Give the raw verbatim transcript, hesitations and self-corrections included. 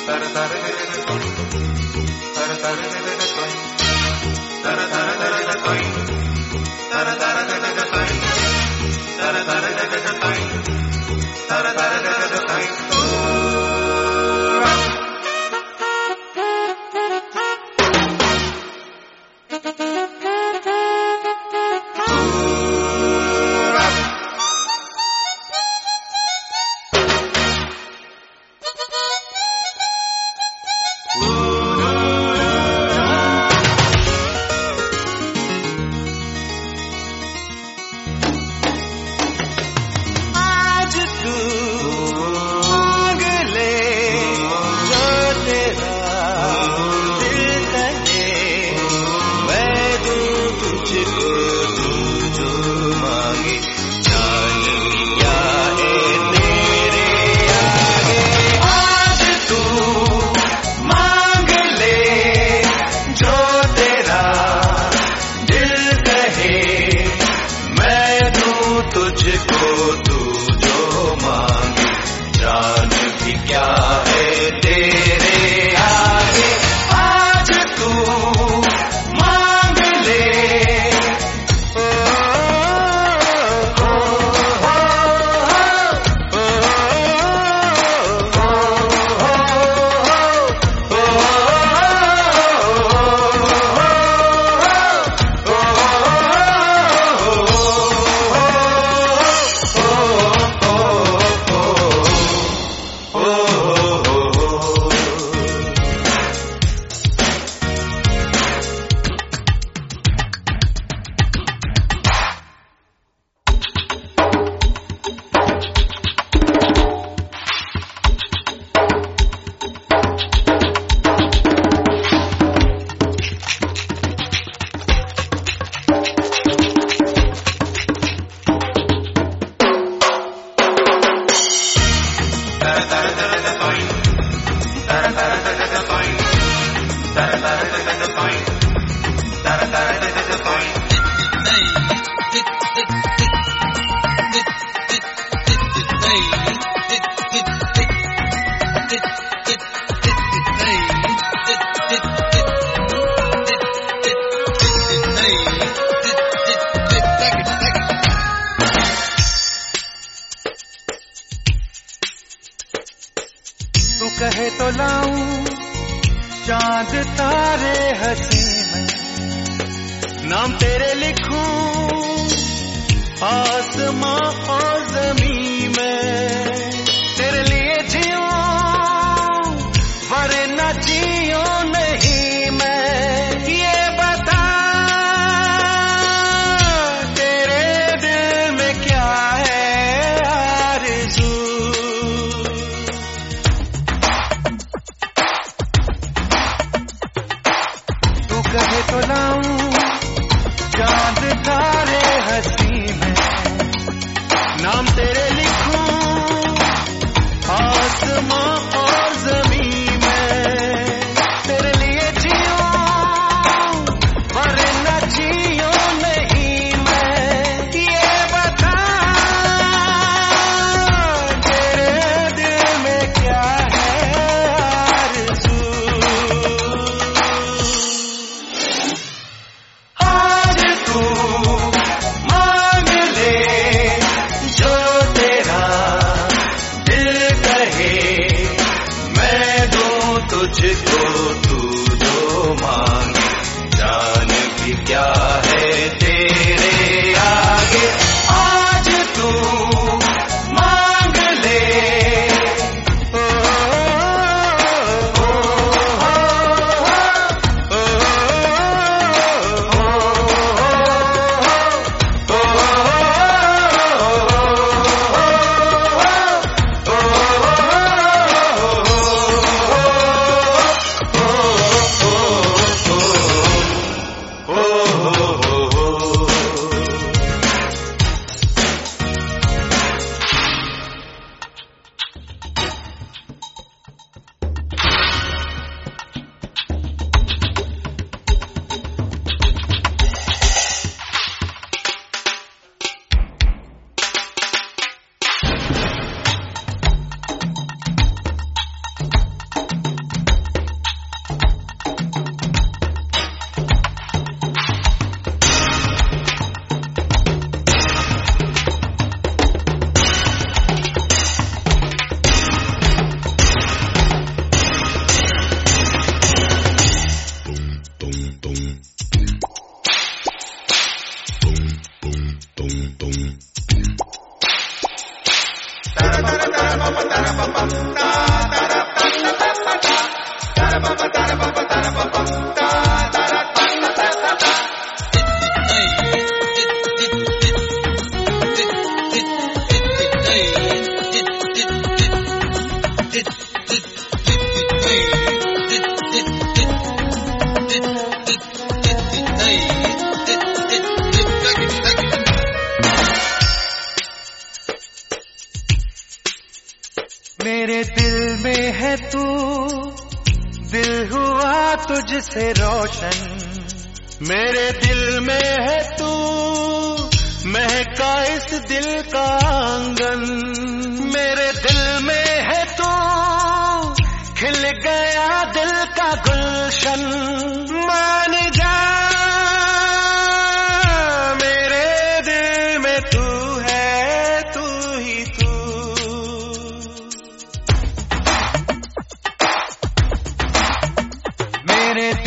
तू कहे तो लाऊं चांद तारे हंसी में, नाम तेरे लिखूं आसमां और ज़मीं में, तेरे लिए जियूं वरना जियूं नहीं मैं, ये बता तेरे दिल में क्या है आरज़ू। तू कहे तो लाऊं चांद तारे हंसी में, नाम तेरे लिखूं आसमां और ज़मीं में, तेरे लिए जियूं वरना जियूं नहीं मैं, ये बता तेरे दिल में क्या है आरज़ू। आज तू मांग ले जो तेरा दिल कहे, मैं दूं तुझको तू जो मांगे, जान भी क्या है तेरे आगे। आज तू मांग ले ओ, ओ, ओ, ओ, ओ, ओ, मेरे दिल में है तू, दिल हुआ तुझसे रोशन। मेरे दिल में है तू, महका इस दिल का आंगन। मेरे दिल में है तू, खिल गया दिल का गुलशन। मान जा मेरे दिल में तू है, तू ही तू। मेरे